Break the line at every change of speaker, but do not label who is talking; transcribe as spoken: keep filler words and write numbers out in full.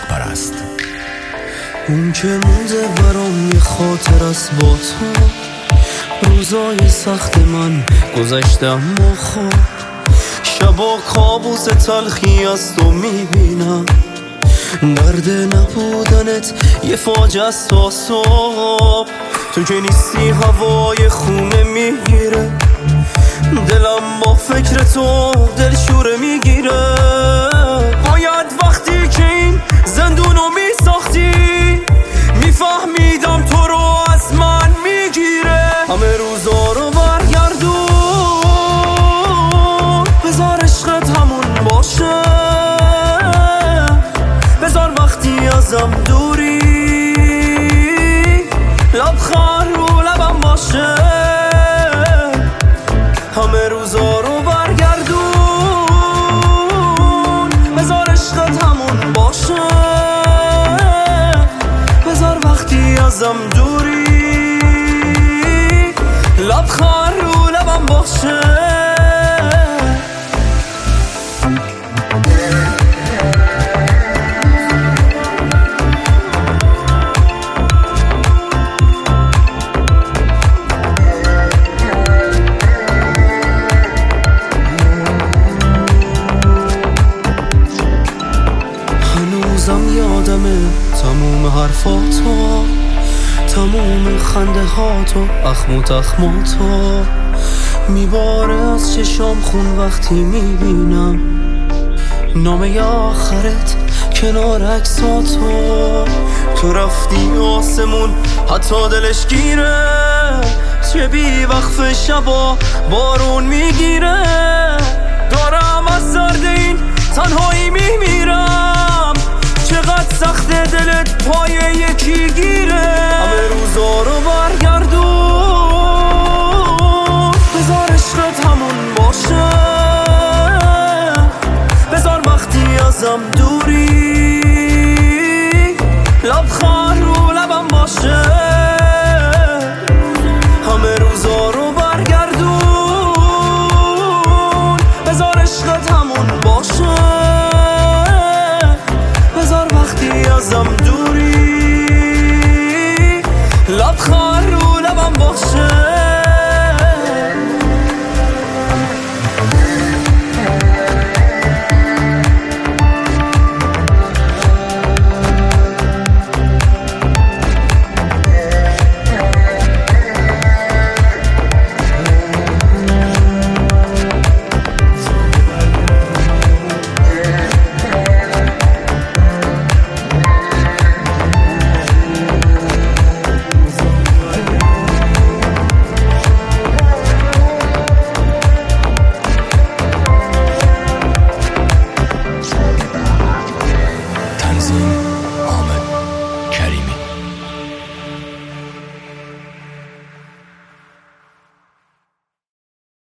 پرست.
اون که مونده برام یه خاطر است با تو، روزای سخت من گذشتم و خواب، شبا کابوس تلخی از تو میبینم، درد نبودنت یه فاجعه است تا صبح، تو که نیستی هوای خونه میگیره، دلم با فکر تو دلشوره میگیره، باید وقتی که این زندونو میساختی میفهمیدم تو رو از من میگیره، همه روزا رو برگردون، بذار عشقت همون باشه، بذار وقتی ازم دوری لبخند رو لبم باشه، همه روزا رو برگردون، بذار عشقت همون باشه، بذار وقتی ازم دوری لبخند رو لبم باشه. هنوزم یادمه تموم حرفاتو، تموم خنده هاتو، اخم و تخماتو، میباره از چشام خون وقتی میبینم نامه آخرت کنار عکساتو، تو رفتی آسمون حتی دلش گیره، چه بی وقف شبا بارون میگیره، دارم از سرد این تنهایی میمیرم، چقدر سخت دلت پای یکی گیره، همه روزا رو برگردون، بذار عشقت همون باشه، بذار وقتی ازم دوری لبخند رو لبم باشه، همه روزا رو برگردون، بذار عشقت همون باشه، بذار وقتی ازم دوری لبخند رو لبم باشه.